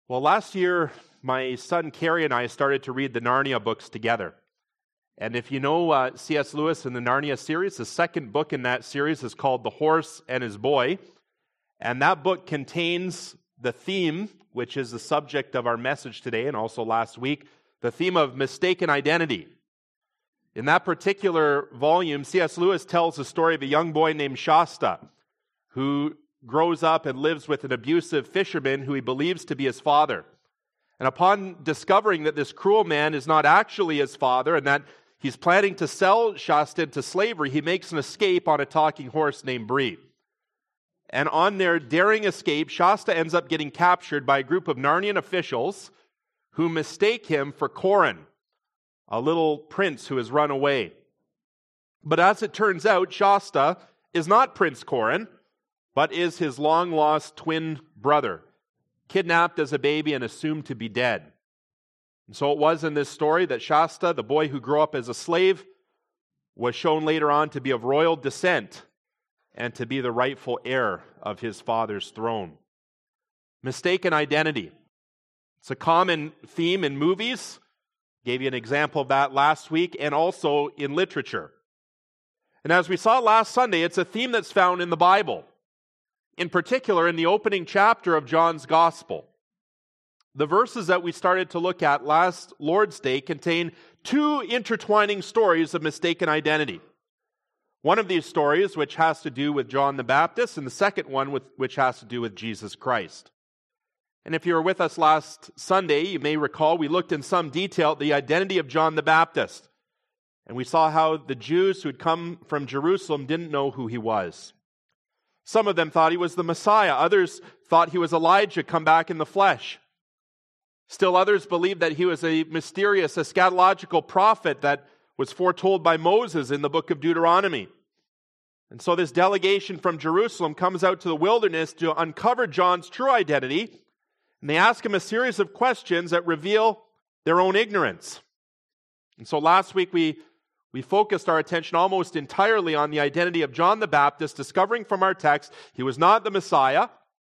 Well, last year, my son Carrie and I started to read the Narnia books together. And if you know C.S. Lewis and the Narnia series, the second book in that series is called The Horse and His Boy. And that book contains the theme, which is the subject of our message today and also last week, the theme of mistaken identity. In that particular volume, C.S. Lewis tells the story of a young boy named Shasta who grows up and lives with an abusive fisherman who he believes to be his father. And upon discovering that this cruel man is not actually his father and that he's planning to sell Shasta into slavery, he makes an escape on a talking horse named Bree. And on their daring escape, Shasta ends up getting captured by a group of Narnian officials who mistake him for Corin, a little prince who has run away. But as it turns out, Shasta is not Prince Corin, but is his long-lost twin brother, kidnapped as a baby and assumed to be dead. And so it was in this story that Shasta, the boy who grew up as a slave, was shown later on to be of royal descent and to be the rightful heir of his father's throne. Mistaken identity. It's a common theme in movies. Gave you an example of that last week, and also in literature. And as we saw last Sunday, it's a theme that's found in the Bible. In particular, in the opening chapter of John's Gospel. The verses that we started to look at last Lord's Day contain two intertwining stories of mistaken identity. One of these stories which has to do with John the Baptist, and the second one which has to do with Jesus Christ. And if you were with us last Sunday, you may recall we looked in some detail at the identity of John the Baptist. And we saw how the Jews who had come from Jerusalem didn't know who he was. Some of them thought he was the Messiah. Others thought he was Elijah come back in the flesh. Still others believed that he was a mysterious eschatological prophet that was foretold by Moses in the book of Deuteronomy. And so this delegation from Jerusalem comes out to the wilderness to uncover John's true identity, and they ask him a series of questions that reveal their own ignorance. And so last week we focused our attention almost entirely on the identity of John the Baptist, discovering from our text he was not the Messiah.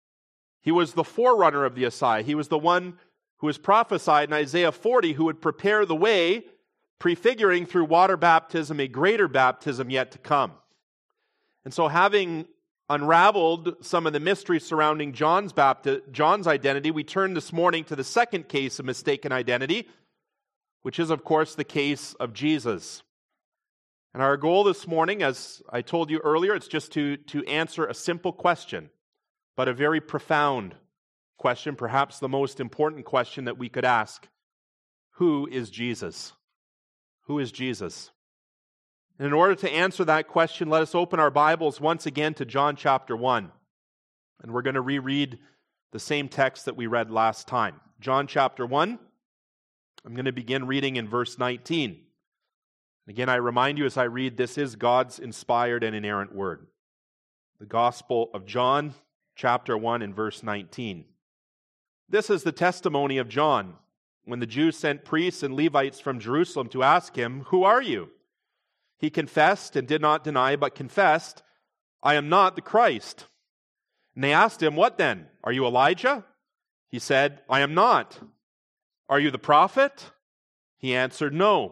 He was the forerunner of the Messiah. He was the one who was prophesied in Isaiah 40 who would prepare the way, prefiguring through water baptism a greater baptism yet to come. And so having unraveled some of the mysteries surrounding John's identity, we turn this morning to the second case of mistaken identity, which is, of course, the case of Jesus. And our goal this morning, as I told you earlier, it's just to answer a simple question, but a very profound question, perhaps the most important question that we could ask. Who is Jesus? Who is Jesus? And in order to answer that question, let us open our Bibles once again to John chapter 1. And we're going to reread the same text that we read last time. John chapter 1, I'm going to begin reading in verse 19. Again, I remind you as I read, this is God's inspired and inerrant word. The Gospel of John, chapter 1 and verse 19. This is the testimony of John, when the Jews sent priests and Levites from Jerusalem to ask him, "Who are you?" He confessed and did not deny, but confessed, "I am not the Christ." And they asked him, "What then? Are you Elijah?" He said, "I am not." "Are you the prophet?" He answered, "No."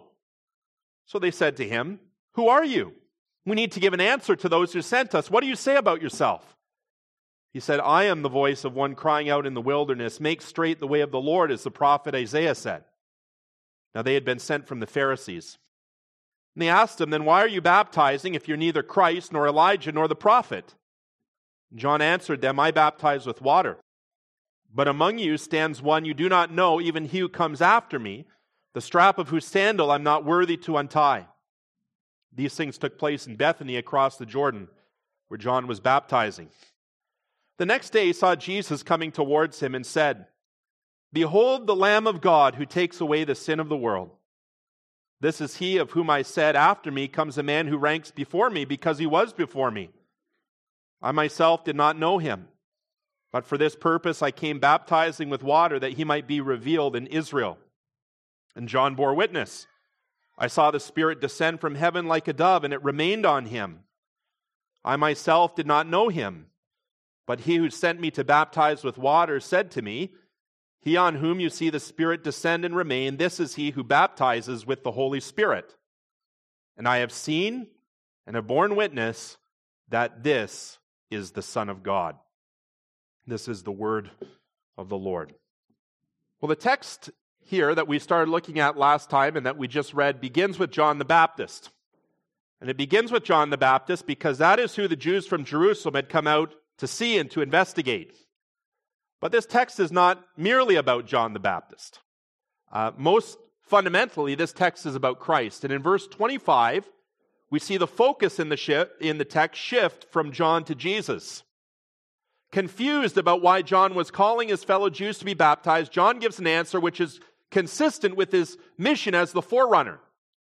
So they said to him, "Who are you? We need to give an answer to those who sent us. What do you say about yourself?" He said, "I am the voice of one crying out in the wilderness, 'Make straight the way of the Lord,' as the prophet Isaiah said." Now they had been sent from the Pharisees. And they asked him, "Then why are you baptizing if you're neither Christ nor Elijah nor the prophet?" John answered them, "I baptize with water. But among you stands one you do not know, even he who comes after me, the strap of whose sandal I'm not worthy to untie." These things took place in Bethany across the Jordan, where John was baptizing. The next day he saw Jesus coming towards him and said, "Behold the Lamb of God who takes away the sin of the world. This is he of whom I said, 'After me comes a man who ranks before me because he was before me.' I myself did not know him, but for this purpose I came baptizing with water that he might be revealed in Israel." And John bore witness. "I saw the Spirit descend from heaven like a dove, and it remained on him. I myself did not know him, but he who sent me to baptize with water said to me, He on whom you see the Spirit descend and remain, this is he who baptizes with the Holy Spirit. And I have seen and have borne witness that this is the Son of God." This is the word of the Lord. Well, the text here that we started looking at last time and that we just read begins with John the Baptist. And it begins with John the Baptist because that is who the Jews from Jerusalem had come out to see and to investigate. But this text is not merely about John the Baptist. Most fundamentally, this text is about Christ. And in verse 25, we see the focus in the text shift from John to Jesus. Confused about why John was calling his fellow Jews to be baptized, John gives an answer which is consistent with his mission as the forerunner.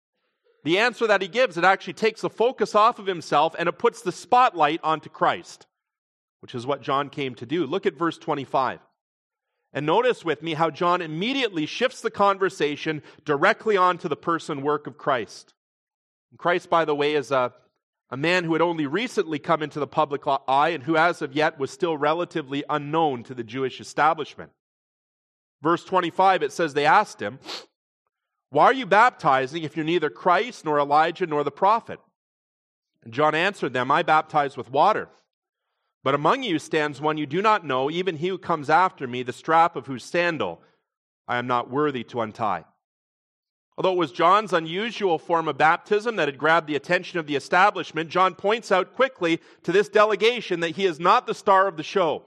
The answer that he gives, it actually takes the focus off of himself and it puts the spotlight onto Christ, which is what John came to do. Look at verse 25. And notice with me how John immediately shifts the conversation directly onto the person work of Christ. And Christ, by the way, is a man who had only recently come into the public eye and who as of yet was still relatively unknown to the Jewish establishment. Verse 25, it says, they asked him, "Why are you baptizing if you're neither Christ nor Elijah nor the prophet?" And John answered them, "I baptize with water. But among you stands one you do not know, even he who comes after me, the strap of whose sandal I am not worthy to untie." Although it was John's unusual form of baptism that had grabbed the attention of the establishment, John points out quickly to this delegation that he is not the star of the show.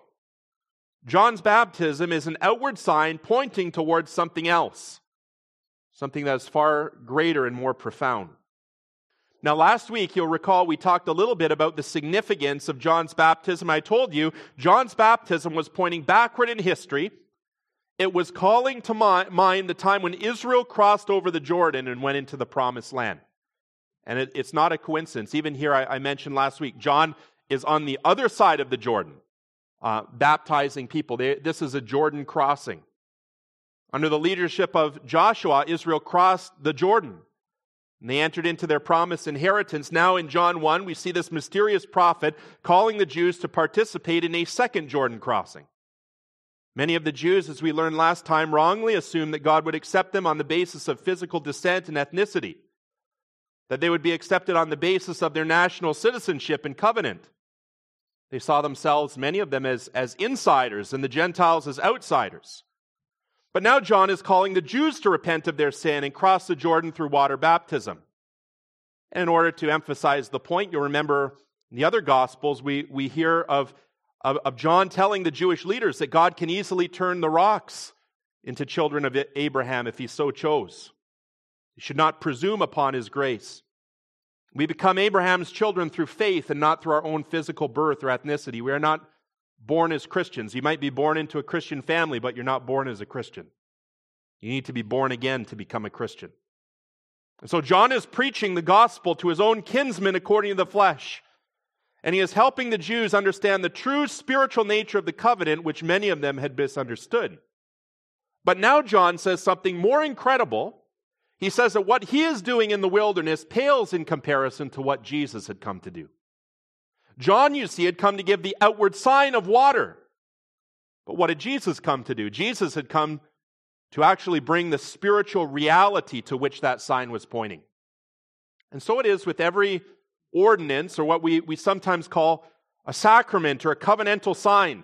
John's baptism is an outward sign pointing towards something else, something that is far greater and more profound. Now, last week, you'll recall we talked a little bit about the significance of John's baptism. I told you John's baptism was pointing backward in history. It was calling to mind the time when Israel crossed over the Jordan and went into the promised land. And it's not a coincidence. Even here, I mentioned last week, John is on the other side of the Jordan, baptizing people. This is a Jordan crossing. Under the leadership of Joshua, Israel crossed the Jordan, and they entered into their promised inheritance. Now in John 1, we see this mysterious prophet calling the Jews to participate in a second Jordan crossing. Many of the Jews, as we learned last time, wrongly assumed that God would accept them on the basis of physical descent and ethnicity, that they would be accepted on the basis of their national citizenship and covenant. They saw themselves, many of them, as insiders and the Gentiles as outsiders. But now John is calling the Jews to repent of their sin and cross the Jordan through water baptism. And in order to emphasize the point, you'll remember in the other Gospels, we hear of John telling the Jewish leaders that God can easily turn the rocks into children of Abraham if he so chose. You should not presume upon his grace. We become Abraham's children through faith and not through our own physical birth or ethnicity. We are not born as Christians. You might be born into a Christian family, but you're not born as a Christian. You need to be born again to become a Christian. And so John is preaching the gospel to his own kinsmen according to the flesh. And he is helping the Jews understand the true spiritual nature of the covenant, which many of them had misunderstood. But now John says something more incredible. He says that what he is doing in the wilderness pales in comparison to what Jesus had come to do. John, you see, had come to give the outward sign of water. But what did Jesus come to do? Jesus had come to actually bring the spiritual reality to which that sign was pointing. And so it is with every ordinance, or what we sometimes call a sacrament or a covenantal sign.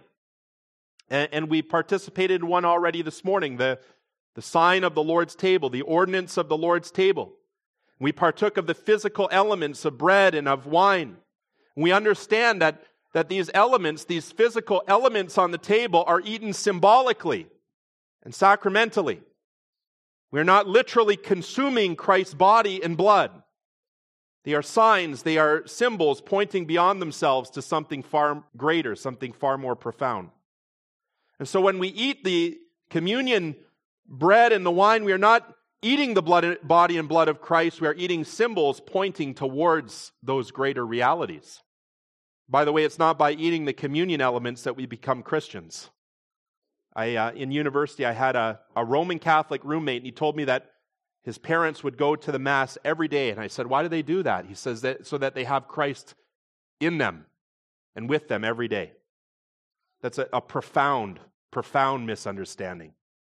And we participated in one already this morning, the sign of the Lord's table, the ordinance of the Lord's table. We partook of the physical elements of bread and of wine. We understand that these elements, these physical elements on the table, are eaten symbolically and sacramentally. We're not literally consuming Christ's body and blood. They are signs, they are symbols pointing beyond themselves to something far greater, something far more profound. And so when we eat the communion bread and the wine, we are not eating the body and blood of Christ. We are eating symbols pointing towards those greater realities. By the way, it's not by eating the communion elements that we become Christians. In university, I had a Roman Catholic roommate, and he told me that his parents would go to the Mass every day. And I said, why do they do that? He says that so that they have Christ in them and with them every day. That's a profound misunderstanding.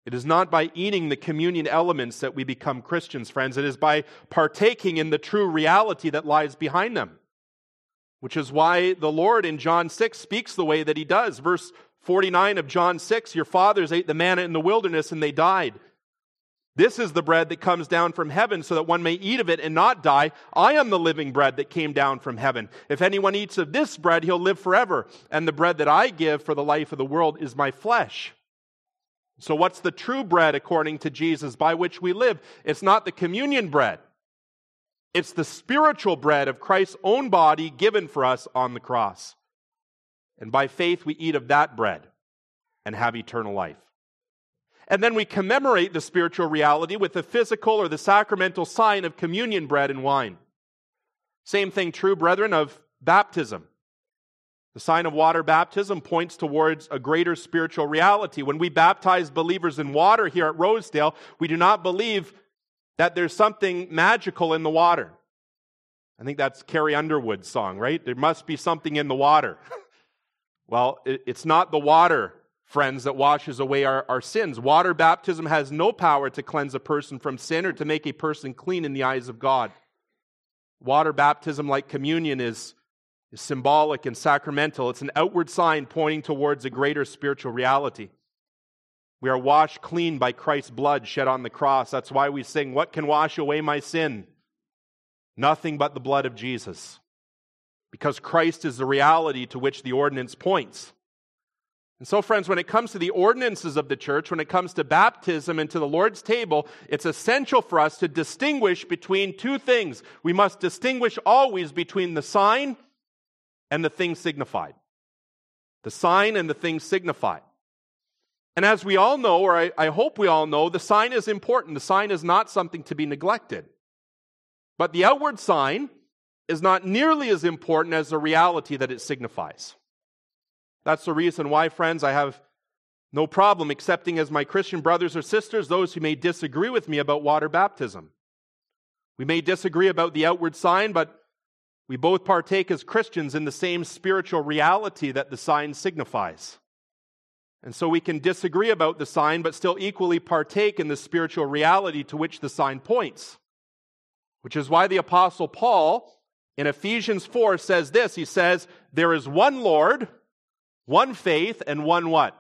It is not by eating the communion elements that we become Christians, friends. It is by partaking in the true reality that lies behind them. Which is why the Lord in John 6 speaks the way that he does. Verse 49 of John 6, your fathers ate the manna in the wilderness and they died. This is the bread that comes down from heaven so that one may eat of it and not die. I am the living bread that came down from heaven. If anyone eats of this bread, he'll live forever. And the bread that I give for the life of the world is my flesh. So what's the true bread according to Jesus by which we live? It's not the communion bread. It's the spiritual bread of Christ's own body given for us on the cross. And by faith we eat of that bread and have eternal life. And then we commemorate the spiritual reality with the physical or the sacramental sign of communion bread and wine. Same thing true, brethren, of baptism. The sign of water baptism points towards a greater spiritual reality. When we baptize believers in water here at Rosedale, we do not believe that there's something magical in the water. I think that's Carrie Underwood's song, right? There must be something in the water. Well, it's not the water, friends, that washes away our sins. Water baptism has no power to cleanse a person from sin or to make a person clean in the eyes of God. Water baptism, like communion, is symbolic and sacramental. It's an outward sign pointing towards a greater spiritual reality. We are washed clean by Christ's blood shed on the cross. That's why we sing, what can wash away my sin? Nothing but the blood of Jesus. Because Christ is the reality to which the ordinance points. And so, friends, when it comes to the ordinances of the church, when it comes to baptism and to the Lord's table, it's essential for us to distinguish between two things. We must distinguish always between the sign and the thing signified. The sign and the thing signified. And as we all know, or I hope we all know, the sign is important. The sign is not something to be neglected. But the outward sign is not nearly as important as the reality that it signifies. That's the reason why, friends, I have no problem accepting as my Christian brothers or sisters those who may disagree with me about water baptism. We may disagree about the outward sign, but we both partake as Christians in the same spiritual reality that the sign signifies. And so we can disagree about the sign, but still equally partake in the spiritual reality to which the sign points. Which is why the Apostle Paul in Ephesians 4 says this. He says, there is one Lord, one faith, and one what?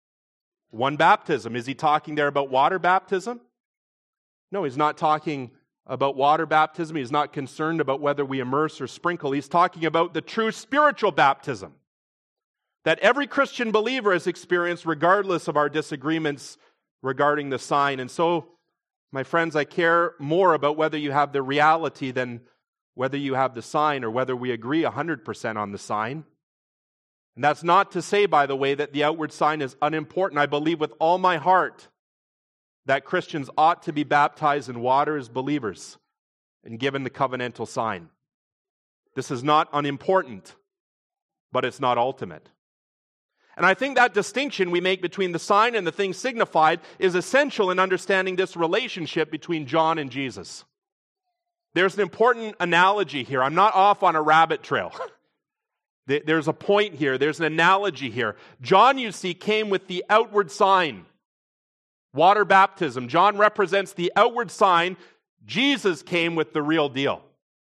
One baptism. Is he talking there about water baptism? No, he's not talking about water baptism. He's not concerned about whether we immerse or sprinkle. He's talking about the true spiritual baptism that every Christian believer has experienced regardless of our disagreements regarding the sign. And so, my friends, I care more about whether you have the reality than whether you have the sign or whether we agree 100% on the sign. And that's not to say, by the way, that the outward sign is unimportant. I believe with all my heart that Christians ought to be baptized in water as believers and given the covenantal sign. This is not unimportant, but it's not ultimate. And I think that distinction we make between the sign and the thing signified is essential in understanding this relationship between John and Jesus. There's an important analogy here. I'm not off on a rabbit trail. There's a point here. There's an analogy here. John, you see, came with the outward sign. Water baptism. John represents the outward sign. Jesus came with the real deal.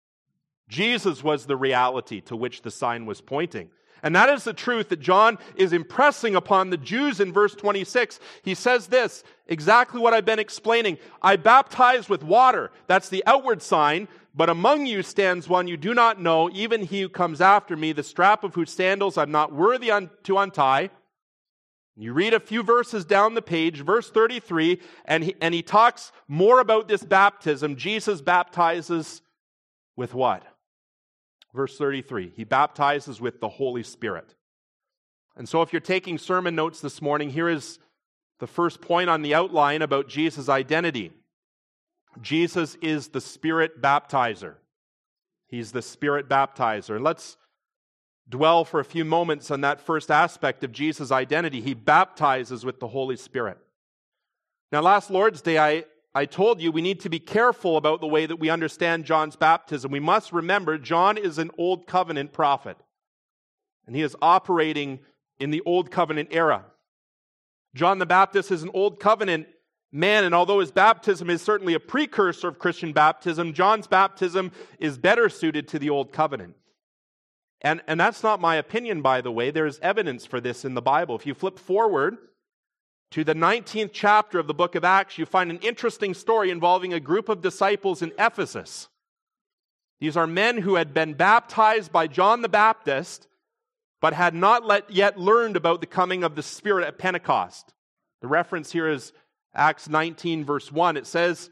Jesus was the reality to which the sign was pointing. And that is the truth that John is impressing upon the Jews in verse 26. He says this, exactly what I've been explaining. I baptize with water. That's the outward sign. But among you stands one you do not know, even he who comes after me, the strap of whose sandals I'm not worthy to untie. You read a few verses down the page, verse 33, and he talks more about this baptism. Jesus baptizes with what? Verse 33, he baptizes with the Holy Spirit. And so if you're taking sermon notes this morning, here is the first point on the outline about Jesus' identity. Jesus is the Spirit baptizer. He's the Spirit baptizer. And let's dwell for a few moments on that first aspect of Jesus' identity. He baptizes with the Holy Spirit. Now, last Lord's Day, I told you we need to be careful about the way that we understand John's baptism. We must remember John is an Old Covenant prophet. And he is operating in the Old Covenant era. John the Baptist is an old covenant man, and although his baptism is certainly a precursor of Christian baptism, John's baptism is better suited to the old covenant. And that's not my opinion, by the way. There's evidence for this in the Bible. If you flip forward to the 19th chapter of the book of Acts, you find an interesting story involving a group of disciples in Ephesus. These are men who had been baptized by John the Baptist, but had not yet learned about the coming of the Spirit at Pentecost. The reference here is Acts 19, verse 1. It says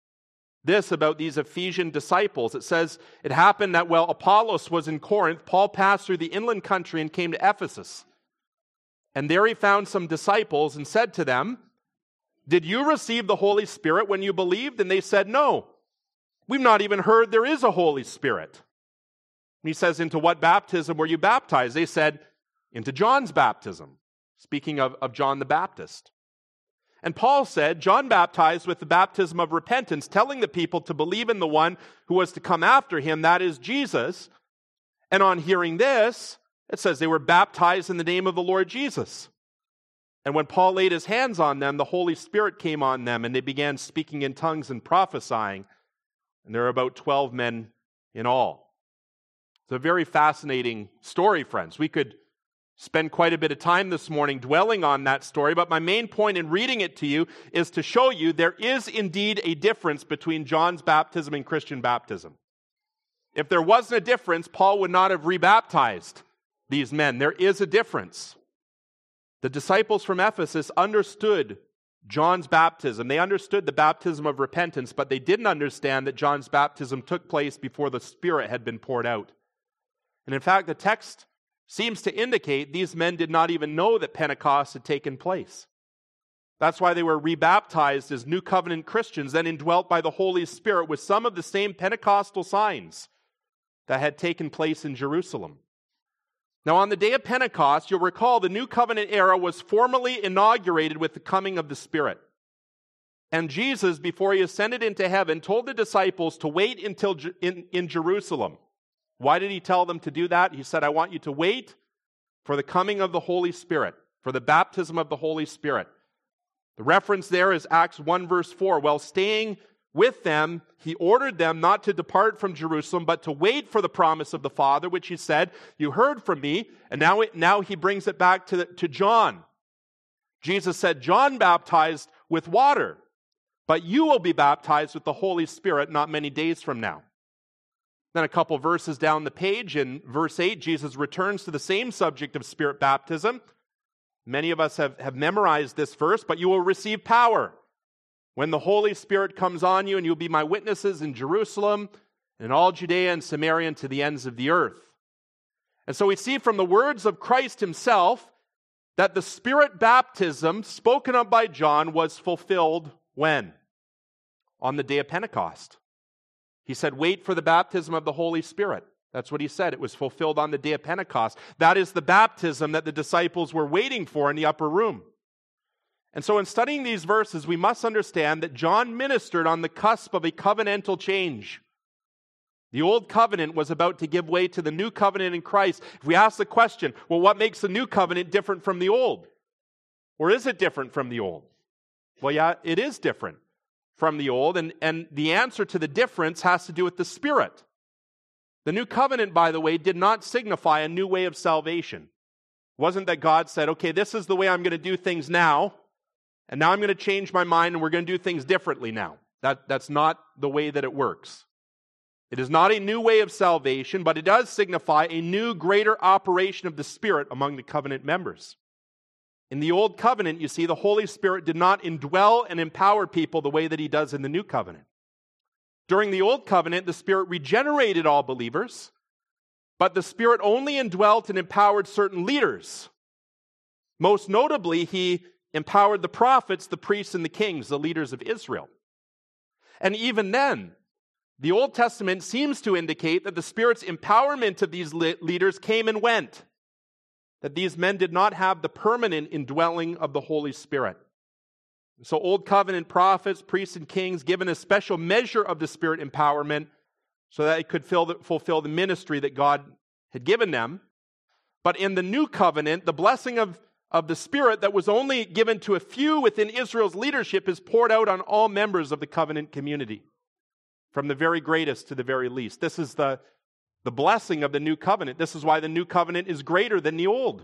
this about these Ephesian disciples. It says, "It happened that while Apollos was in Corinth, Paul passed through the inland country and came to Ephesus. And there he found some disciples and said to them, 'Did you receive the Holy Spirit when you believed?' And they said, 'No. We've not even heard there is a Holy Spirit.' And he says, 'Into what baptism were you baptized?' They said, 'Into John's baptism,'" speaking of John the Baptist. And Paul said, "John baptized with the baptism of repentance, telling the people to believe in the one who was to come after him, that is Jesus. And on hearing this," it says, "they were baptized in the name of the Lord Jesus. And when Paul laid his hands on them, the Holy Spirit came on them, and they began speaking in tongues and prophesying. And there were about 12 men in all." It's a very fascinating story, friends. We could spend quite a bit of time this morning dwelling on that story, but my main point in reading it to you is to show you there is indeed a difference between John's baptism and Christian baptism. If there wasn't a difference, Paul would not have rebaptized these men. There is a difference. The disciples from Ephesus understood John's baptism. They understood the baptism of repentance, but they didn't understand that John's baptism took place before the Spirit had been poured out. And in fact, the text seems to indicate these men did not even know that Pentecost had taken place. That's why they were rebaptized as New Covenant Christians, then indwelt by the Holy Spirit with some of the same Pentecostal signs that had taken place in Jerusalem. Now, on the day of Pentecost, you'll recall the New Covenant era was formally inaugurated with the coming of the Spirit. And Jesus, before he ascended into heaven, told the disciples to wait until in Jerusalem. Why did he tell them to do that? He said, "I want you to wait for the coming of the Holy Spirit, for the baptism of the Holy Spirit." The reference there is Acts 1, verse 4. While staying with them, he ordered them not to depart from Jerusalem, but to wait for the promise of the Father, which he said, "You heard from me." And now he brings it back to John. Jesus said, "John baptized with water, but you will be baptized with the Holy Spirit not many days from now." Then a couple verses down the page, in verse 8, Jesus returns to the same subject of Spirit baptism. Many of us have memorized this verse, "But you will receive power when the Holy Spirit comes on you, and you'll be my witnesses in Jerusalem, and in all Judea and Samaria, and to the ends of the earth." And so we see from the words of Christ himself that the Spirit baptism spoken of by John was fulfilled when? On the day of Pentecost. He said, "Wait for the baptism of the Holy Spirit." That's what he said. It was fulfilled on the day of Pentecost. That is the baptism that the disciples were waiting for in the upper room. And so in studying these verses, we must understand that John ministered on the cusp of a covenantal change. The old covenant was about to give way to the new covenant in Christ. If we ask the question, well, what makes the new covenant different from the old? Or is it different from the old? Well, yeah, it is different from the old, and the answer to the difference has to do with the Spirit. The new covenant, by the way, did not signify a new way of salvation. It wasn't that God said, "Okay, this is the way I'm going to do things now, and now I'm going to change my mind, and we're going to do things differently now." That's not the way that it works. It is not a new way of salvation, but it does signify a new, greater operation of the Spirit among the covenant members. In the Old Covenant, you see, the Holy Spirit did not indwell and empower people the way that he does in the New Covenant. During the Old Covenant, the Spirit regenerated all believers, but the Spirit only indwelt and empowered certain leaders. Most notably, he empowered the prophets, the priests, and the kings, the leaders of Israel. And even then, the Old Testament seems to indicate that the Spirit's empowerment of these leaders came and went, that these men did not have the permanent indwelling of the Holy Spirit. So Old Covenant prophets, priests, and kings given a special measure of the Spirit empowerment so that it could fulfill the ministry that God had given them. But in the New Covenant, the blessing of of the Spirit that was only given to a few within Israel's leadership is poured out on all members of the covenant community, from the very greatest to the very least. This is the blessing of the new covenant. This is why the new covenant is greater than the old.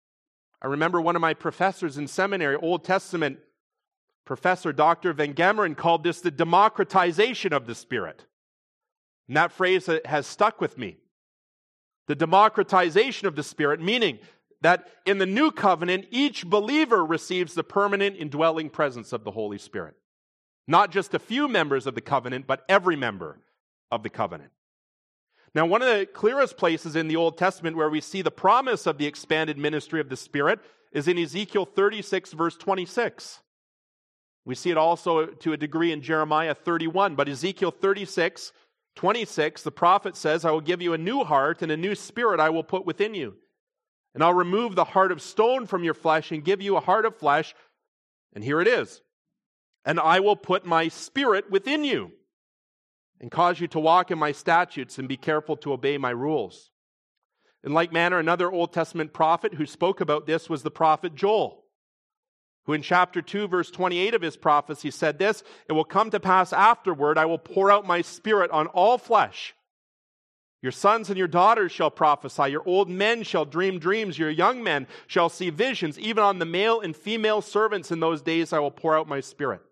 I remember one of my professors in seminary, Old Testament professor Dr. Van Gemeren, called this the democratization of the Spirit. And that phrase has stuck with me. The democratization of the Spirit, meaning that in the new covenant, each believer receives the permanent indwelling presence of the Holy Spirit. Not just a few members of the covenant, but every member of the covenant. Now, one of the clearest places in the Old Testament where we see the promise of the expanded ministry of the Spirit is in Ezekiel 36, verse 26. We see it also to a degree in Jeremiah 31, but Ezekiel 36, 26, the prophet says, I will give you a new heart and a new spirit I will put within you. And I'll remove the heart of stone from your flesh and give you a heart of flesh. And here it is. And I will put my spirit within you and cause you to walk in my statutes and be careful to obey my rules. In like manner, another Old Testament prophet who spoke about this was the prophet Joel, who in chapter 2, verse 28 of his prophecy said this, it will come to pass afterward, I will pour out my spirit on all flesh. Your sons and your daughters shall prophesy, your old men shall dream dreams, your young men shall see visions, even on the male and female servants in those days I will pour out my spirit.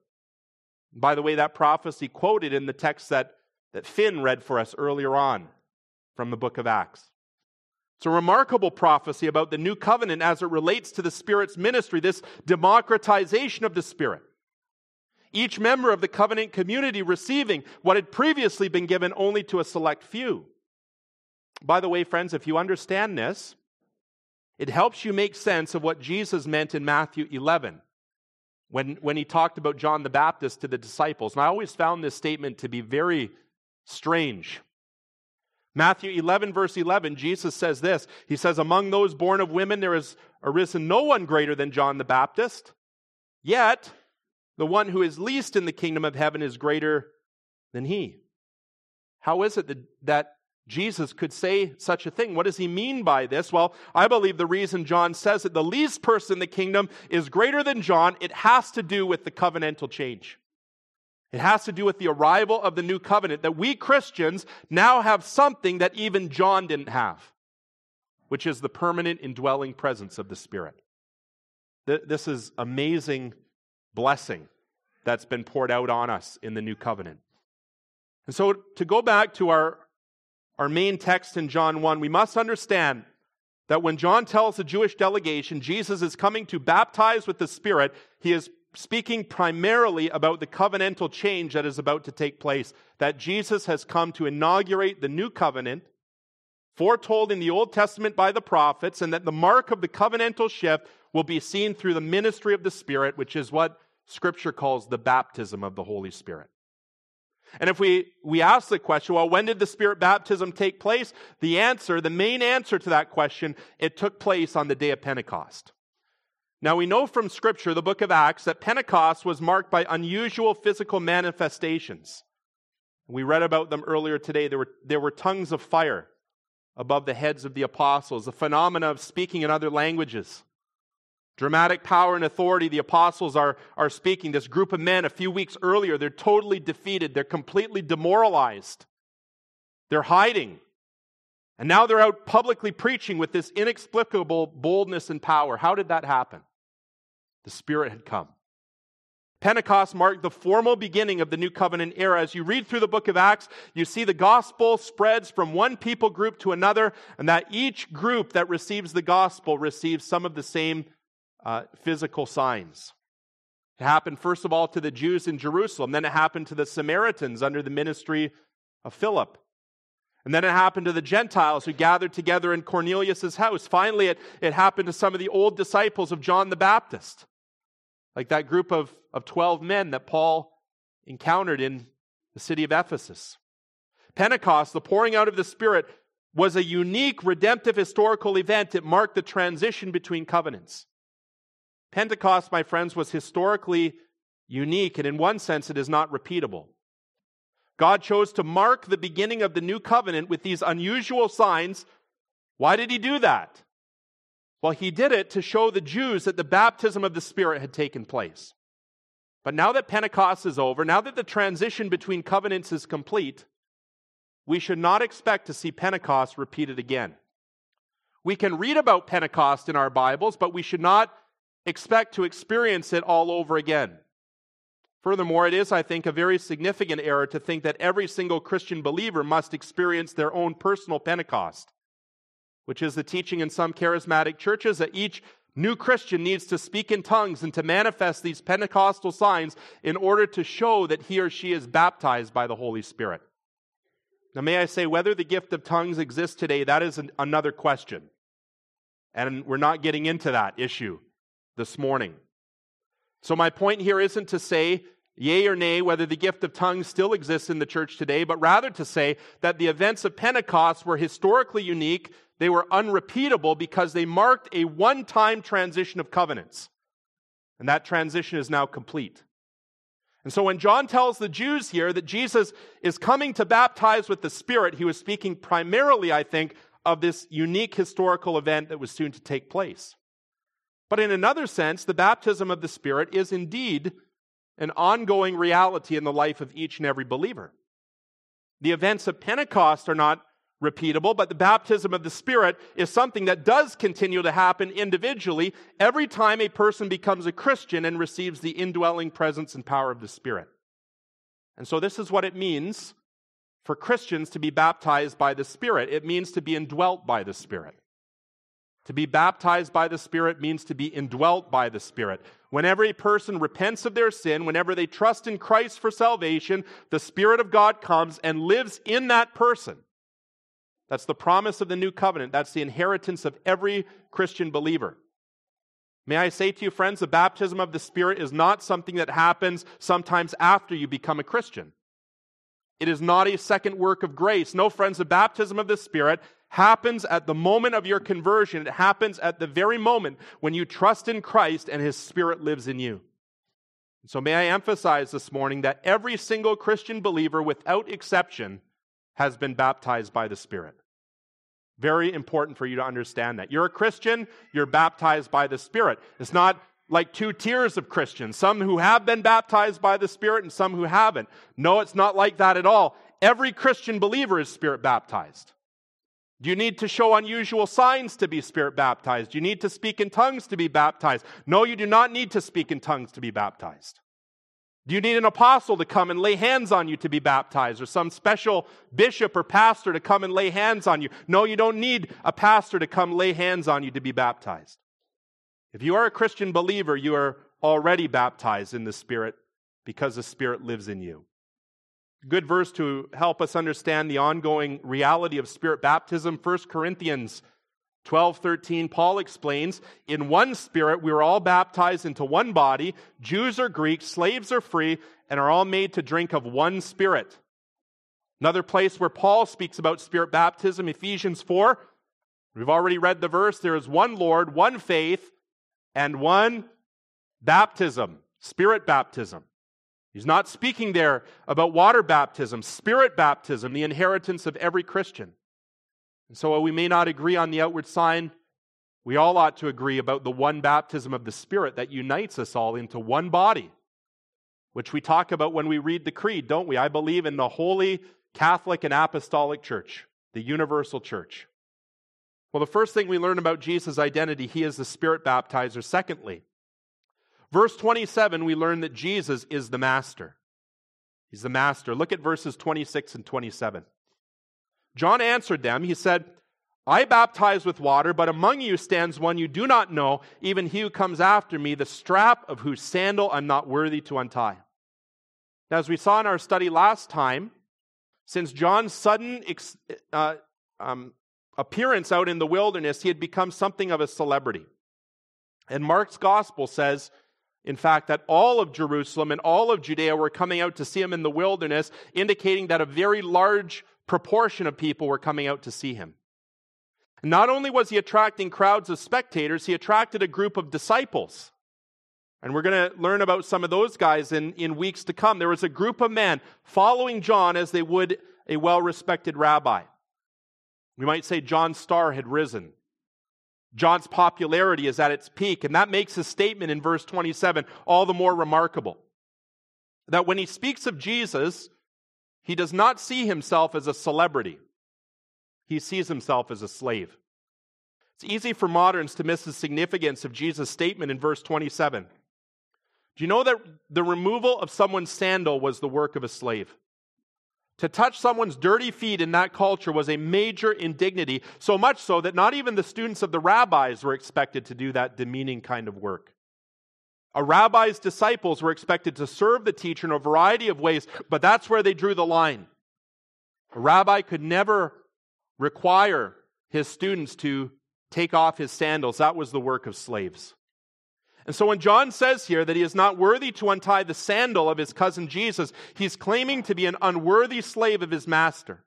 By the way, that prophecy quoted in the text that Finn read for us earlier on from the book of Acts. It's a remarkable prophecy about the new covenant as it relates to the Spirit's ministry, this democratization of the Spirit. Each member of the covenant community receiving what had previously been given only to a select few. By the way, friends, if you understand this, it helps you make sense of what Jesus meant in Matthew 11 when he talked about John the Baptist to the disciples. And I always found this statement to be very strange. Matthew 11, verse 11, Jesus says this. He says, among those born of women there has arisen no one greater than John the Baptist, yet the one who is least in the kingdom of heaven is greater than he. How is it that Jesus could say such a thing? What does he mean by this? Well, I believe the reason John says that the least person in the kingdom is greater than John, it has to do with the covenantal change. It has to do with the arrival of the new covenant, that we Christians now have something that even John didn't have, which is the permanent indwelling presence of the Spirit. This is amazing blessing that's been poured out on us in the new covenant. And so to go back to our main text in John 1, we must understand that when John tells the Jewish delegation Jesus is coming to baptize with the Spirit, he is speaking primarily about the covenantal change that is about to take place, that Jesus has come to inaugurate the new covenant, foretold in the Old Testament by the prophets, and that the mark of the covenantal shift will be seen through the ministry of the Spirit, which is what Scripture calls the baptism of the Holy Spirit. And if we ask the question, well, when did the Spirit baptism take place? The main answer to that question, it took place on the day of Pentecost. Now we know from Scripture, the book of Acts, that Pentecost was marked by unusual physical manifestations. We read about them earlier today. There were tongues of fire above the heads of the apostles, the phenomena of speaking in other languages. Dramatic power and authority, the apostles are speaking. This group of men, a few weeks earlier, they're totally defeated. They're completely demoralized. They're hiding. And now they're out publicly preaching with this inexplicable boldness and power. How did that happen? The Spirit had come. Pentecost marked the formal beginning of the New Covenant era. As you read through the book of Acts, you see the gospel spreads from one people group to another, and that each group that receives the gospel receives some of the same physical signs. It happened first of all to the Jews in Jerusalem. Then it happened to the Samaritans under the ministry of Philip. And then it happened to the Gentiles who gathered together in Cornelius' house. Finally, it happened to some of the old disciples of John the Baptist, like that group of 12 men that Paul encountered in the city of Ephesus. Pentecost, the pouring out of the Spirit, was a unique redemptive historical event. It marked the transition between covenants. Pentecost, my friends, was historically unique, and in one sense, it is not repeatable. God chose to mark the beginning of the new covenant with these unusual signs. Why did he do that? Well, he did it to show the Jews that the baptism of the Spirit had taken place. But now that Pentecost is over, now that the transition between covenants is complete, we should not expect to see Pentecost repeated again. We can read about Pentecost in our Bibles, but we should not expect to experience it all over again. Furthermore, it is, I think, a very significant error to think that every single Christian believer must experience their own personal Pentecost, which is the teaching in some charismatic churches that each new Christian needs to speak in tongues and to manifest these Pentecostal signs in order to show that he or she is baptized by the Holy Spirit. Now, may I say, whether the gift of tongues exists today, that is another question. And we're not getting into that issue this morning. So my point here isn't to say yea or nay whether the gift of tongues still exists in the church today, but rather to say that the events of Pentecost were historically unique. They were unrepeatable because they marked a one-time transition of covenants. And that transition is now complete. And so when John tells the Jews here that Jesus is coming to baptize with the Spirit, he was speaking primarily, I think, of this unique historical event that was soon to take place. But in another sense, the baptism of the Spirit is indeed an ongoing reality in the life of each and every believer. The events of Pentecost are not repeatable, but the baptism of the Spirit is something that does continue to happen individually every time a person becomes a Christian and receives the indwelling presence and power of the Spirit. And so this is what it means for Christians to be baptized by the Spirit. It means to be indwelt by the Spirit. To be baptized by the Spirit means to be indwelt by the Spirit. Whenever a person repents of their sin, whenever they trust in Christ for salvation, the Spirit of God comes and lives in that person. That's the promise of the new covenant. That's the inheritance of every Christian believer. May I say to you, friends, the baptism of the Spirit is not something that happens sometimes after you become a Christian. It is not a second work of grace. No, friends, the baptism of the Spirit happens at the moment of your conversion. It happens at the very moment when you trust in Christ and His Spirit lives in you. So may I emphasize this morning that every single Christian believer, without exception, has been baptized by the Spirit. Very important for you to understand that. You're a Christian, you're baptized by the Spirit. It's not like two tiers of Christians, some who have been baptized by the Spirit and some who haven't. No, it's not like that at all. Every Christian believer is Spirit baptized. Do you need to show unusual signs to be Spirit baptized? Do you need to speak in tongues to be baptized? No, you do not need to speak in tongues to be baptized. Do you need an apostle to come and lay hands on you to be baptized, or some special bishop or pastor to come and lay hands on you? No, you don't need a pastor to come lay hands on you to be baptized. If you are a Christian believer, you are already baptized in the Spirit because the Spirit lives in you. Good verse to help us understand the ongoing reality of Spirit baptism, 1 Corinthians 12:13, Paul explains, in one Spirit we were all baptized into one body, Jews or Greeks, slaves or free, and are all made to drink of one Spirit. Another place where Paul speaks about Spirit baptism, Ephesians 4. We've already read the verse. There is one Lord, one faith, and one baptism, Spirit baptism. He's not speaking there about water baptism, Spirit baptism, the inheritance of every Christian. And so while we may not agree on the outward sign, we all ought to agree about the one baptism of the Spirit that unites us all into one body, which we talk about when we read the Creed, don't we? I believe in the Holy Catholic and Apostolic Church, the universal church. Well, the first thing we learn about Jesus' identity, He is the Spirit baptizer. Secondly, verse 27, we learn that Jesus is the Master. He's the Master. Look at verses 26 and 27. John answered them, he said, I baptize with water, but among you stands one you do not know, even he who comes after me, the strap of whose sandal I'm not worthy to untie. Now, as we saw in our study last time, since John's sudden appearance out in the wilderness, he had become something of a celebrity. And Mark's gospel says, in fact, that all of Jerusalem and all of Judea were coming out to see him in the wilderness, indicating that a very large proportion of people were coming out to see him. Not only was he attracting crowds of spectators, he attracted a group of disciples. And we're going to learn about some of those guys in weeks to come. There was a group of men following John as they would a well-respected rabbi. We might say John's star had risen. John's popularity is at its peak, and that makes his statement in verse 27 all the more remarkable. That when he speaks of Jesus, he does not see himself as a celebrity. He sees himself as a slave. It's easy for moderns to miss the significance of Jesus' statement in verse 27. Do you know that the removal of someone's sandal was the work of a slave? To touch someone's dirty feet in that culture was a major indignity, so much so that not even the students of the rabbis were expected to do that demeaning kind of work. A rabbi's disciples were expected to serve the teacher in a variety of ways, but that's where they drew the line. A rabbi could never require his students to take off his sandals. That was the work of slaves. And so when John says here that he is not worthy to untie the sandal of his cousin Jesus, he's claiming to be an unworthy slave of his master.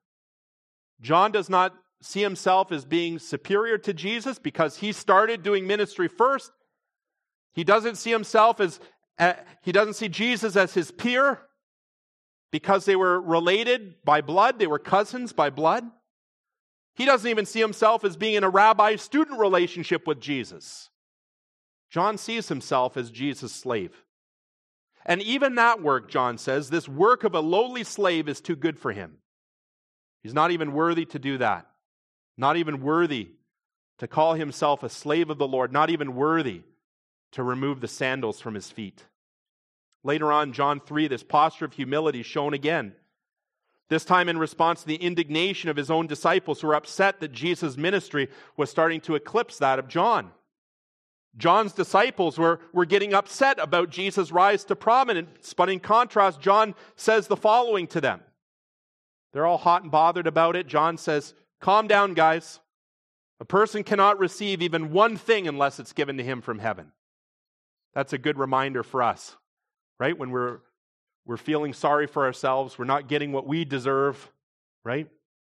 John does not see himself as being superior to Jesus because he started doing ministry first. He doesn't see himself he doesn't see Jesus as his peer because they were related by blood. They were cousins by blood. He doesn't even see himself as being in a rabbi-student relationship with Jesus. John sees himself as Jesus' slave. And even that work, John says, this work of a lowly slave is too good for him. He's not even worthy to do that. Not even worthy to call himself a slave of the Lord. Not even worthy to remove the sandals from his feet. Later on, John 3, this posture of humility is shown again. This time in response to the indignation of his own disciples who were upset that Jesus' ministry was starting to eclipse that of John. John's disciples were getting upset about Jesus' rise to prominence, but in contrast, John says the following to them. They're all hot and bothered about it. John says, calm down, guys. A person cannot receive even one thing unless it's given to him from heaven. That's a good reminder for us, right? When we're feeling sorry for ourselves, we're not getting what we deserve, right?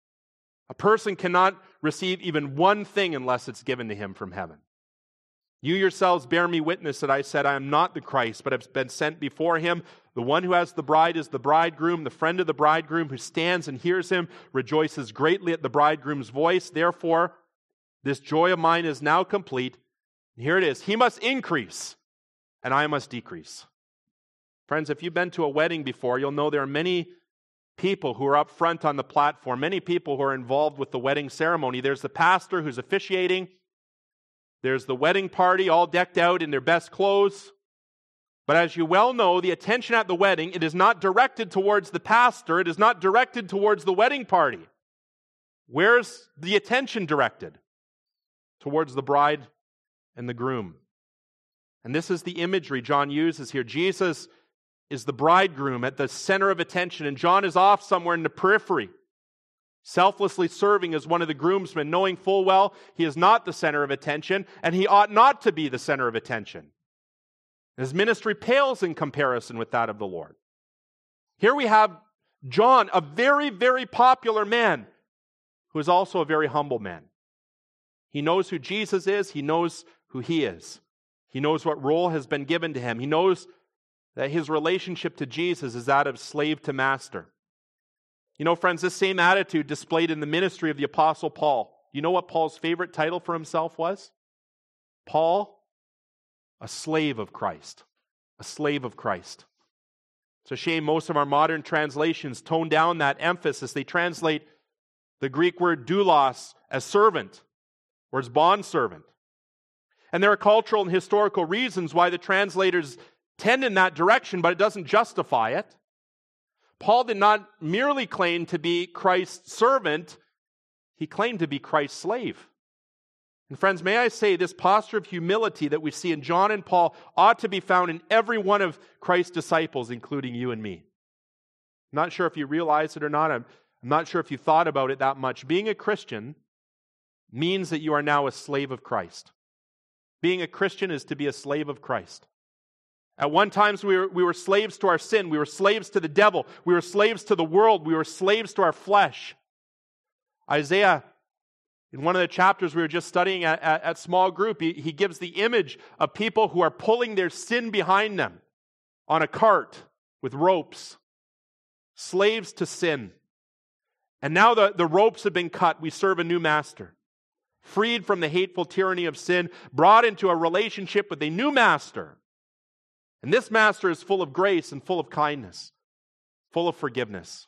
A person cannot receive even one thing unless it's given to him from heaven. You yourselves bear me witness that I said I am not the Christ, but have been sent before him. The one who has the bride is the bridegroom. The friend of the bridegroom who stands and hears him rejoices greatly at the bridegroom's voice. Therefore, this joy of mine is now complete. And here it is. He must increase, and I must decrease. Friends, if you've been to a wedding before, you'll know there are many people who are up front on the platform, many people who are involved with the wedding ceremony. There's the pastor who's officiating. There's the wedding party, all decked out in their best clothes. But as you well know, the attention at the wedding, it is not directed towards the pastor. It is not directed towards the wedding party. Where's the attention directed? Towards the bride and the groom. And this is the imagery John uses here. Jesus is the bridegroom at the center of attention, and John is off somewhere in the periphery, selflessly serving as one of the groomsmen, knowing full well he is not the center of attention, and he ought not to be the center of attention. His ministry pales in comparison with that of the Lord. Here we have John, a very, very popular man, who is also a very humble man. He knows who Jesus is. He knows who he is. He knows what role has been given to him. He knows that his relationship to Jesus is that of slave to master. You know, friends, this same attitude displayed in the ministry of the Apostle Paul. You know what Paul's favorite title for himself was? Paul, a slave of Christ. A slave of Christ. It's a shame most of our modern translations tone down that emphasis. They translate the Greek word doulos as servant or as bondservant. And there are cultural and historical reasons why the translators tend in that direction, but it doesn't justify it. Paul did not merely claim to be Christ's servant, he claimed to be Christ's slave. And friends, may I say, this posture of humility that we see in John and Paul ought to be found in every one of Christ's disciples, including you and me. I'm not sure if you realize it or not. I'm not sure if you thought about it that much. Being a Christian means that you are now a slave of Christ. Being a Christian is to be a slave of Christ. At one time, we were slaves to our sin. We were slaves to the devil. We were slaves to the world. We were slaves to our flesh. Isaiah, in one of the chapters we were just studying at small group, he gives the image of people who are pulling their sin behind them on a cart with ropes. Slaves to sin. And now the ropes have been cut. We serve a new master. freed from the hateful tyranny of sin, brought into a relationship with a new master. And this master is full of grace and full of kindness, full of forgiveness.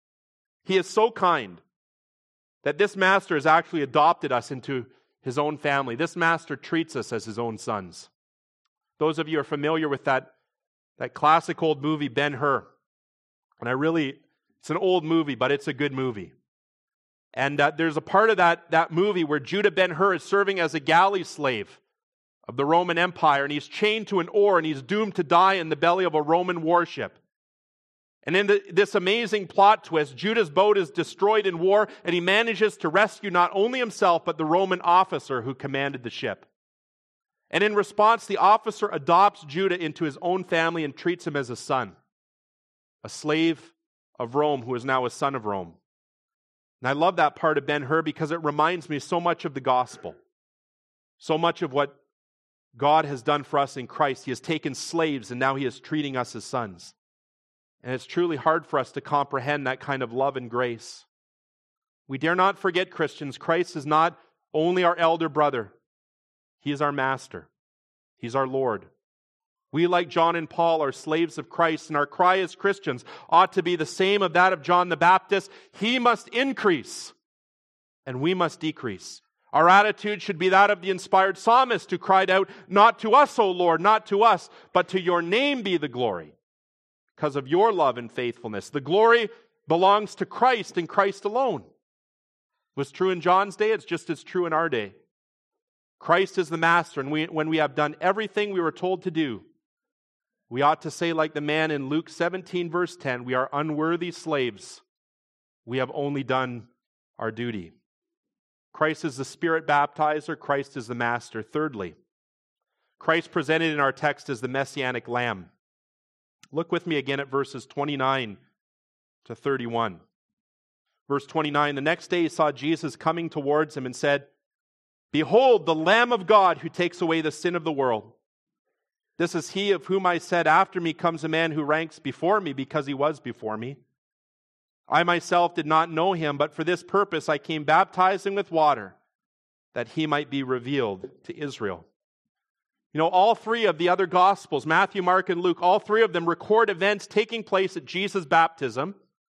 He is so kind that this master has actually adopted us into his own family. This master treats us as his own sons. Those of you who are familiar with that classic old movie, Ben-Hur. And it's an old movie, but it's a good movie. And there's a part of that movie where Judah Ben-Hur is serving as a galley slave of the Roman Empire, and he's chained to an oar, and he's doomed to die in the belly of a Roman warship. And in this amazing plot twist, Judah's boat is destroyed in war, and he manages to rescue not only himself, but the Roman officer who commanded the ship. And in response, the officer adopts Judah into his own family and treats him as a son, a slave of Rome who is now a son of Rome. And I love that part of Ben-Hur because it reminds me so much of the gospel, so much of what God has done for us in Christ. He has taken slaves and now he is treating us as sons. And it's truly hard for us to comprehend that kind of love and grace. We dare not forget, Christians, Christ is not only our elder brother. He is our master. He's our Lord. We, like John and Paul, are slaves of Christ, and our cry as Christians ought to be the same of that of John the Baptist. He must increase, and we must decrease. Our attitude should be that of the inspired psalmist who cried out, "Not to us, O Lord, not to us, but to your name be the glory, because of your love and faithfulness." The glory belongs to Christ and Christ alone. It was true in John's day, it's just as true in our day. Christ is the master, and when we have done everything we were told to do, we ought to say like the man in Luke 17, verse 10, "We are unworthy slaves. We have only done our duty." Christ is the Spirit baptizer. Christ is the master. Thirdly, Christ presented in our text as the Messianic Lamb. Look with me again at verses 29 to 31. Verse 29, "The next day he saw Jesus coming towards him and said, 'Behold, the Lamb of God who takes away the sin of the world. This is he of whom I said, after me comes a man who ranks before me because he was before me. I myself did not know him, but for this purpose I came baptizing with water, that he might be revealed to Israel.'" You know, all three of the other Gospels, Matthew, Mark, and Luke, all three of them record events taking place at Jesus' baptism.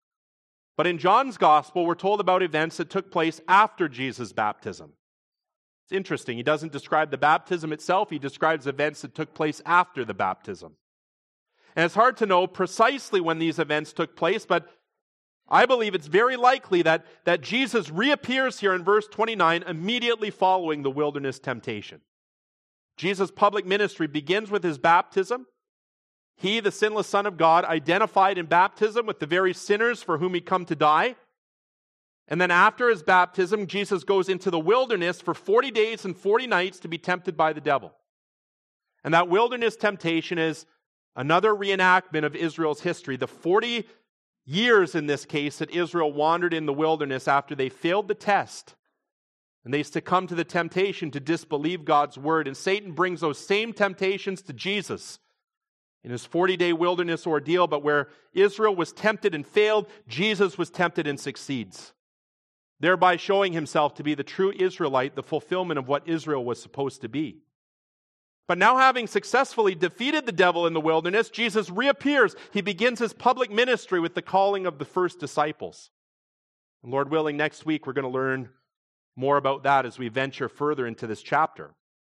But in John's Gospel, we're told about events that took place after Jesus' baptism. It's interesting. He doesn't describe the baptism itself. He describes events that took place after the baptism. And it's hard to know precisely when these events took place, but I believe it's very likely that Jesus reappears here in verse 29 immediately following the wilderness temptation. Jesus' public ministry begins with his baptism. He, the sinless Son of God, identified in baptism with the very sinners for whom he'd come to die. And then after his baptism, Jesus goes into the wilderness for 40 days and 40 nights to be tempted by the devil. And that wilderness temptation is another reenactment of Israel's history. The 40 years in this case that Israel wandered in the wilderness after they failed the test. And they succumbed to the temptation to disbelieve God's word. And Satan brings those same temptations to Jesus in his 40-day wilderness ordeal. But where Israel was tempted and failed, Jesus was tempted and succeeds, thereby showing himself to be the true Israelite, the fulfillment of what Israel was supposed to be. But now, having successfully defeated the devil in the wilderness, Jesus reappears. He begins his public ministry with the calling of the first disciples. And Lord willing, next week we're going to learn more about that as we venture further into this chapter.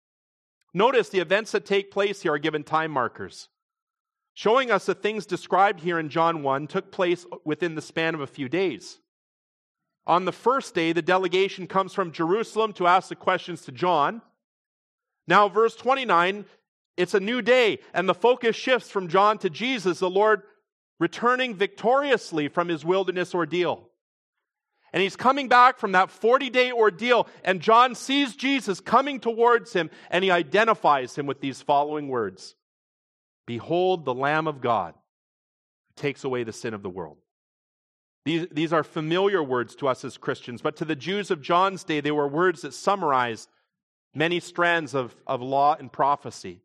Notice the events that take place here are given time markers, showing us that things described here in John 1 took place within the span of a few days. On the first day, the delegation comes from Jerusalem to ask the questions to John. Now, verse 29, it's a new day, and the focus shifts from John to Jesus, the Lord returning victoriously from his wilderness ordeal. And he's coming back from that 40-day ordeal, and John sees Jesus coming towards him, and he identifies him with these following words: "Behold, the Lamb of God who takes away the sin of the world." These are familiar words to us as Christians, but to the Jews of John's day, they were words that summarized many strands of law and prophecy.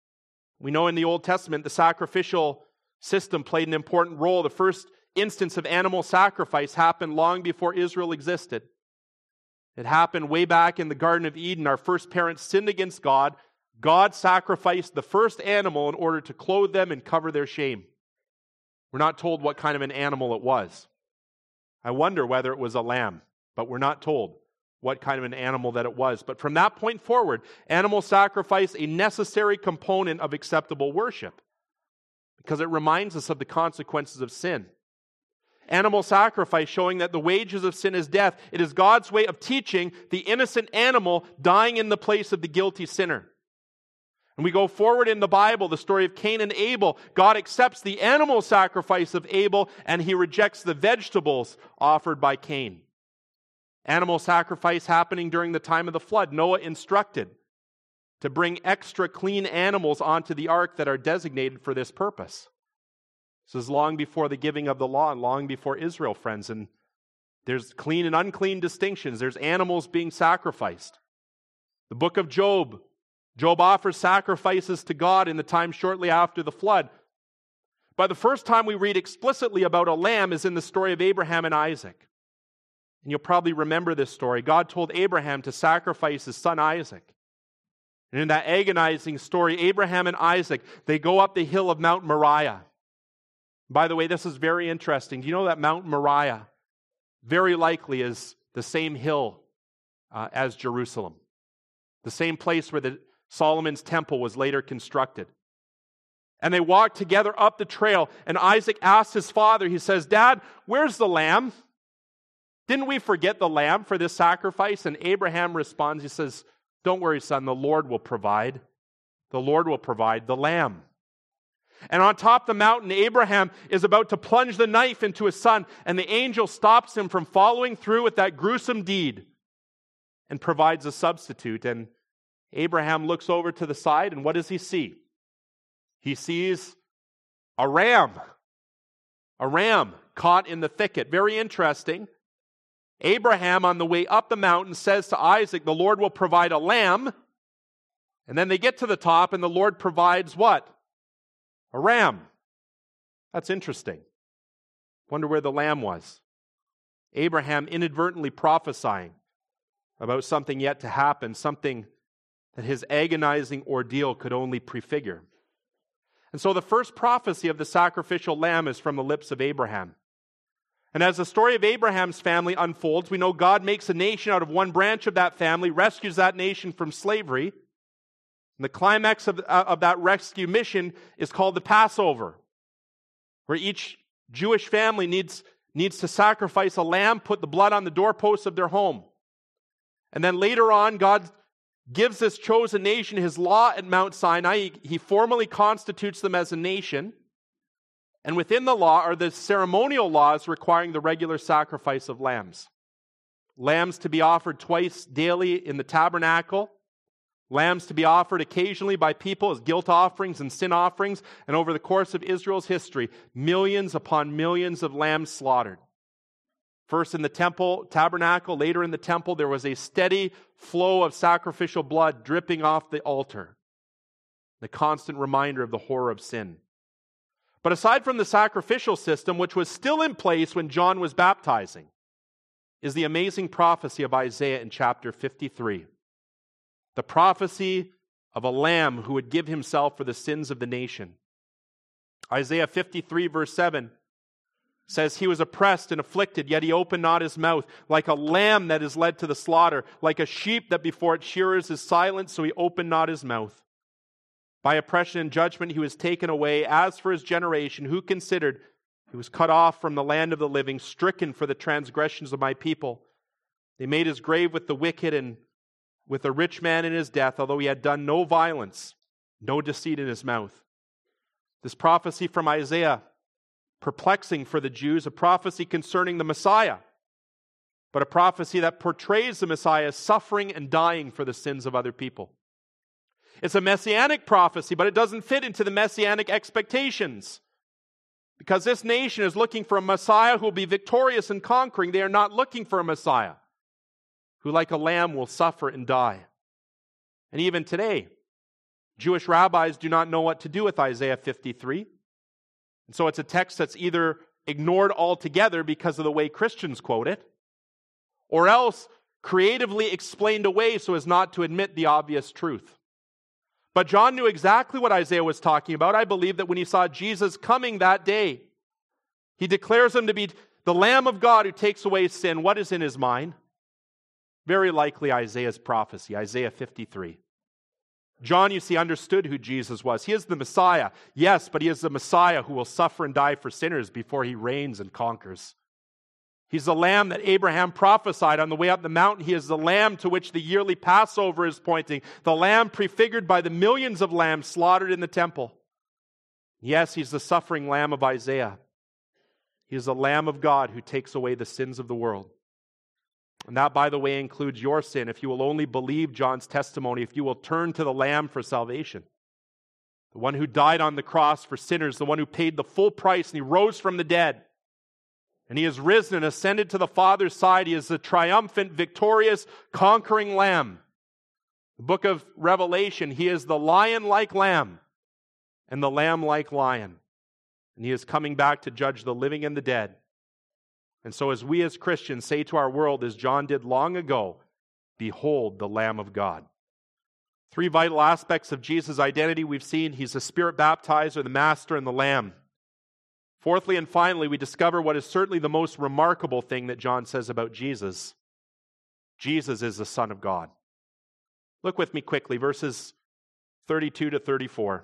We know in the Old Testament, the sacrificial system played an important role. The first instance of animal sacrifice happened long before Israel existed. It happened way back in the Garden of Eden. Our first parents sinned against God. God sacrificed the first animal in order to clothe them and cover their shame. We're not told what kind of an animal it was. I wonder whether it was a lamb, but we're not told what kind of an animal that it was. But from that point forward, animal sacrifice, a necessary component of acceptable worship, because it reminds us of the consequences of sin. Animal sacrifice showing that the wages of sin is death. It is God's way of teaching the innocent animal dying in the place of the guilty sinner. And we go forward in the Bible, the story of Cain and Abel. God accepts the animal sacrifice of Abel, and he rejects the vegetables offered by Cain. Animal sacrifice happening during the time of the flood. Noah instructed to bring extra clean animals onto the ark that are designated for this purpose. This is long before the giving of the law and long before Israel, friends. And there's clean and unclean distinctions. There's animals being sacrificed. The book of Job. Job offers sacrifices to God in the time shortly after the flood. But the first time we read explicitly about a lamb is in the story of Abraham and Isaac. And you'll probably remember this story. God told Abraham to sacrifice his son Isaac. And in that agonizing story, Abraham and Isaac, they go up the hill of Mount Moriah. By the way, this is very interesting. Do you know that Mount Moriah very likely is the same hill as Jerusalem? The same place where Solomon's temple was later constructed. And they walk together up the trail, and Isaac asks his father, he says, "Dad, where's the lamb? Didn't we forget the lamb for this sacrifice?" And Abraham responds, he says, "Don't worry, son, the Lord will provide. The Lord will provide the lamb." And on top of the mountain, Abraham is about to plunge the knife into his son, and the angel stops him from following through with that gruesome deed and provides a substitute. And Abraham looks over to the side, and what does he see? He sees a ram caught in the thicket. Very interesting. Abraham, on the way up the mountain, says to Isaac, "The Lord will provide a lamb." And then they get to the top, and the Lord provides what? A ram. That's interesting. Wonder where the lamb was. Abraham inadvertently prophesying about something yet to happen, something that his agonizing ordeal could only prefigure. And so the first prophecy of the sacrificial lamb is from the lips of Abraham. And as the story of Abraham's family unfolds, we know God makes a nation out of one branch of that family, rescues that nation from slavery. And the climax of that rescue mission is called the Passover, where each Jewish family needs to sacrifice a lamb, put the blood on the doorposts of their home. And then later on, God gives this chosen nation his law at Mount Sinai. He formally constitutes them as a nation. And within the law are the ceremonial laws requiring the regular sacrifice of lambs. Lambs to be offered twice daily in the tabernacle. Lambs to be offered occasionally by people as guilt offerings and sin offerings. And over the course of Israel's history, millions upon millions of lambs slaughtered. First in the temple, tabernacle, later in the temple, there was a steady flow of sacrificial blood dripping off the altar. The constant reminder of the horror of sin. But aside from the sacrificial system, which was still in place when John was baptizing, is the amazing prophecy of Isaiah in chapter 53. The prophecy of a lamb who would give himself for the sins of the nation. Isaiah 53 verse 7 says, "He was oppressed and afflicted, yet he opened not his mouth. Like a lamb that is led to the slaughter, like a sheep that before its shearers is silent, so he opened not his mouth. By oppression and judgment he was taken away. As for his generation, who considered he was cut off from the land of the living, stricken for the transgressions of my people. They made his grave with the wicked and with a rich man in his death, although he had done no violence, no deceit in his mouth." This prophecy from Isaiah, perplexing for the Jews, a prophecy concerning the Messiah, but a prophecy that portrays the Messiah as suffering and dying for the sins of other people. It's a messianic prophecy, but it doesn't fit into the messianic expectations. Because this nation is looking for a Messiah who will be victorious and conquering. They are not looking for a Messiah who, like a lamb, will suffer and die. And even today, Jewish rabbis do not know what to do with Isaiah 53. And so it's a text that's either ignored altogether because of the way Christians quote it, or else creatively explained away so as not to admit the obvious truth. But John knew exactly what Isaiah was talking about. I believe that when he saw Jesus coming that day, he declares him to be the Lamb of God who takes away sin. What is in his mind? Very likely Isaiah's prophecy, Isaiah 53. John, you see, understood who Jesus was. He is the Messiah, yes, but he is the Messiah who will suffer and die for sinners before he reigns and conquers. He's the Lamb that Abraham prophesied on the way up the mountain. He is the Lamb to which the yearly Passover is pointing, the Lamb prefigured by the millions of lambs slaughtered in the temple. Yes, he's the suffering Lamb of Isaiah. He is the Lamb of God who takes away the sins of the world. And that, by the way, includes your sin. If you will only believe John's testimony, if you will turn to the Lamb for salvation, the one who died on the cross for sinners, the one who paid the full price and he rose from the dead. And he has risen and ascended to the Father's side. He is the triumphant, victorious, conquering Lamb. The book of Revelation, he is the lion-like lamb and the lamb-like lion. And he is coming back to judge the living and the dead. And so as we as Christians say to our world, as John did long ago, behold the Lamb of God. Three vital aspects of Jesus' identity we've seen. He's the Spirit baptizer, the Master, and the Lamb. Fourthly and finally, we discover what is certainly the most remarkable thing that John says about Jesus. Jesus is the Son of God. Look with me quickly, verses 32 to 34.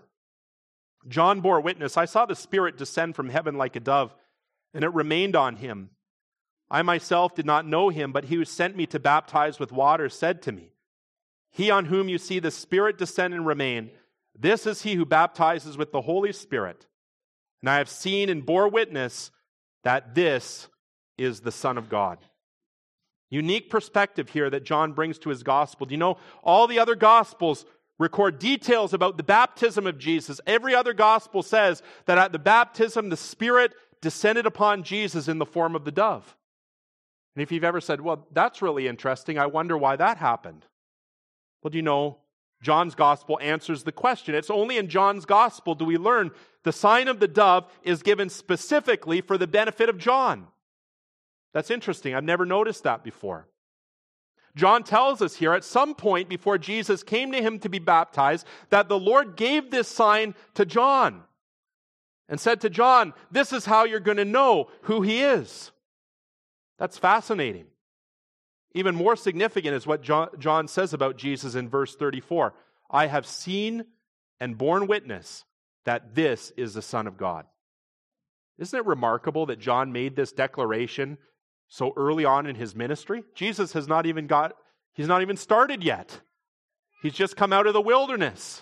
John bore witness, I saw the Spirit descend from heaven like a dove, and it remained on him. I myself did not know him, but he who sent me to baptize with water said to me, He on whom you see the Spirit descend and remain, this is he who baptizes with the Holy Spirit. And I have seen and bore witness that this is the Son of God. Unique perspective here that John brings to his gospel. Do you know, all the other gospels record details about the baptism of Jesus. Every other gospel says that at the baptism, the Spirit descended upon Jesus in the form of the dove. And if you've ever said, well, that's really interesting, I wonder why that happened. Well, do you know, John's gospel answers the question. It's only in John's gospel do we learn the sign of the dove is given specifically for the benefit of John. That's interesting. I've never noticed that before. John tells us here at some point before Jesus came to him to be baptized that the Lord gave this sign to John and said to John, this is how you're going to know who he is. That's fascinating. Even more significant is what John says about Jesus in verse 34. I have seen and borne witness that this is the Son of God. Isn't it remarkable that John made this declaration so early on in his ministry? Jesus he's not even started yet. He's just come out of the wilderness.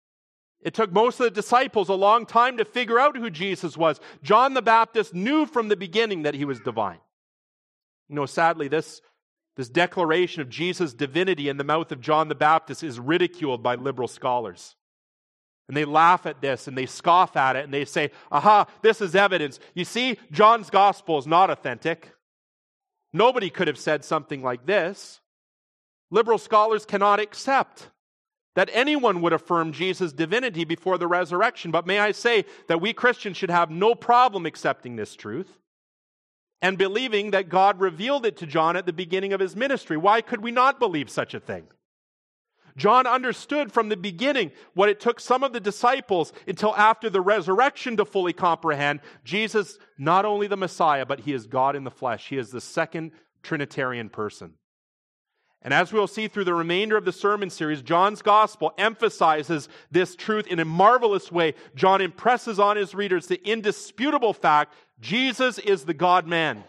It took most of the disciples a long time to figure out who Jesus was. John the Baptist knew from the beginning that he was divine. You know, sadly, this declaration of Jesus' divinity in the mouth of John the Baptist is ridiculed by liberal scholars. And they laugh at this and they scoff at it and they say, aha, this is evidence. You see, John's gospel is not authentic. Nobody could have said something like this. Liberal scholars cannot accept that anyone would affirm Jesus' divinity before the resurrection. But may I say that we Christians should have no problem accepting this truth and believing that God revealed it to John at the beginning of his ministry. Why could we not believe such a thing? John understood from the beginning what it took some of the disciples until after the resurrection to fully comprehend. Jesus, not only the Messiah, but he is God in the flesh. He is the second Trinitarian person. And as we'll see through the remainder of the sermon series, John's gospel emphasizes this truth in a marvelous way. John impresses on his readers the indisputable fact Jesus is the God-man.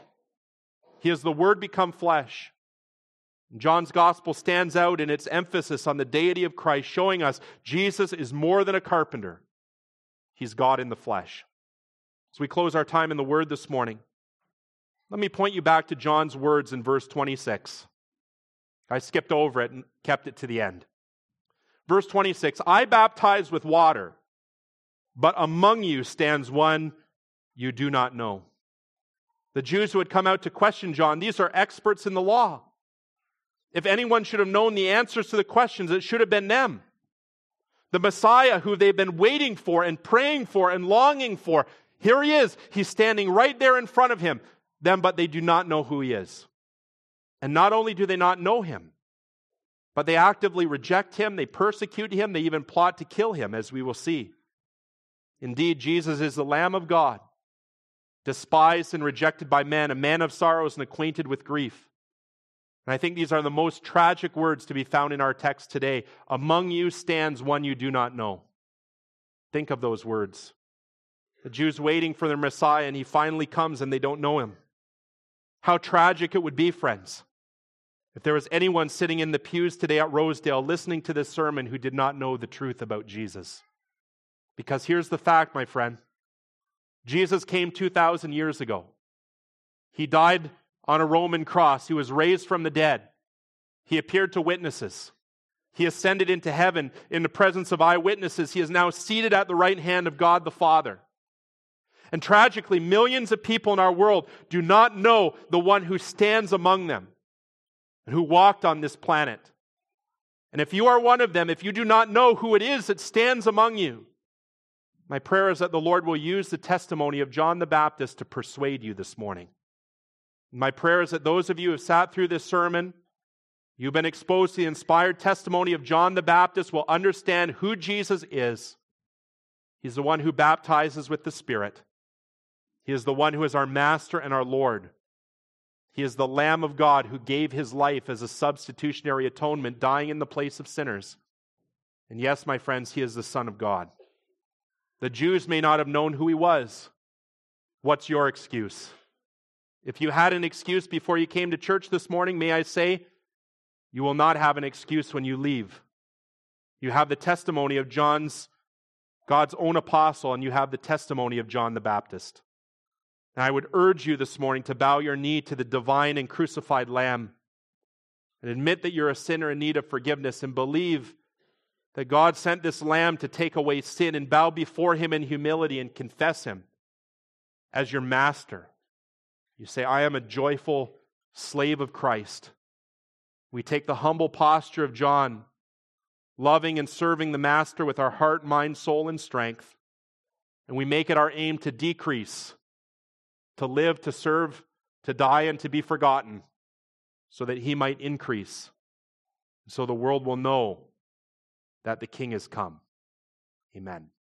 He is the Word become flesh. John's gospel stands out in its emphasis on the deity of Christ, showing us Jesus is more than a carpenter. He's God in the flesh. As we close our time in the Word this morning, let me point you back to John's words in verse 26. I skipped over it and kept it to the end. Verse 26, I baptize with water, but among you stands one you do not know. The Jews who had come out to question John, these are experts in the law. If anyone should have known the answers to the questions, it should have been them. The Messiah who they've been waiting for and praying for and longing for. Here he is. He's standing right there in front of them, but they do not know who he is. And not only do they not know him, but they actively reject him, they persecute him, they even plot to kill him, as we will see. Indeed, Jesus is the Lamb of God, despised and rejected by men, a man of sorrows and acquainted with grief. And I think these are the most tragic words to be found in our text today. Among you stands one you do not know. Think of those words. The Jews waiting for their Messiah, and he finally comes and they don't know him. How tragic it would be, friends, if there was anyone sitting in the pews today at Rosedale listening to this sermon who did not know the truth about Jesus. Because here's the fact, my friend. Jesus came 2,000 years ago. He died on a Roman cross. He was raised from the dead. He appeared to witnesses. He ascended into heaven in the presence of eyewitnesses. He is now seated at the right hand of God the Father. And tragically, millions of people in our world do not know the one who stands among them and who walked on this planet. And if you are one of them, if you do not know who it is that stands among you, my prayer is that the Lord will use the testimony of John the Baptist to persuade you this morning. My prayer is that those of you who have sat through this sermon, you've been exposed to the inspired testimony of John the Baptist, will understand who Jesus is. He's the one who baptizes with the Spirit. He is the one who is our Master and our Lord. He is the Lamb of God who gave his life as a substitutionary atonement, dying in the place of sinners. And yes, my friends, he is the Son of God. The Jews may not have known who he was. What's your excuse? If you had an excuse before you came to church this morning, may I say, you will not have an excuse when you leave. You have the testimony of God's own apostle, and you have the testimony of John the Baptist. And I would urge you this morning to bow your knee to the divine and crucified Lamb and admit that you're a sinner in need of forgiveness and believe that God sent this Lamb to take away sin, and bow before him in humility and confess him as your master. You say, I am a joyful slave of Christ. We take the humble posture of John, loving and serving the Master with our heart, mind, soul, and strength. And we make it our aim to decrease, to live, to serve, to die, and to be forgotten, so that he might increase, so the world will know that the King has come. Amen.